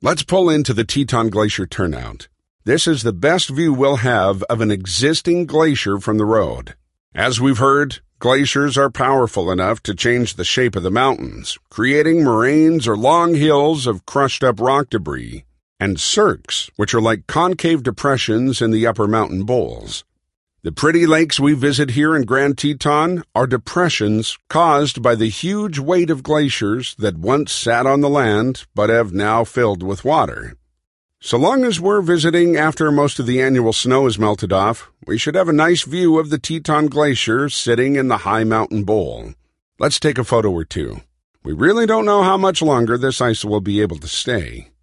Let's pull into the Teton Glacier turnout. This is the best view we'll have of an existing glacier from the road. As we've heard, glaciers are powerful enough to change the shape of the mountains, creating moraines or long hills of crushed-up rock debris, and cirques, which are like concave depressions in the upper mountain bowls. The pretty lakes we visit here in Grand Teton are depressions caused by the huge weight of glaciers that once sat on the land but have now filled with water. So long as we're visiting after most of the annual snow is melted off, we should have a nice view of the Teton Glacier sitting in the high mountain bowl. Let's take a photo or two. We really don't know how much longer this ice will be able to stay.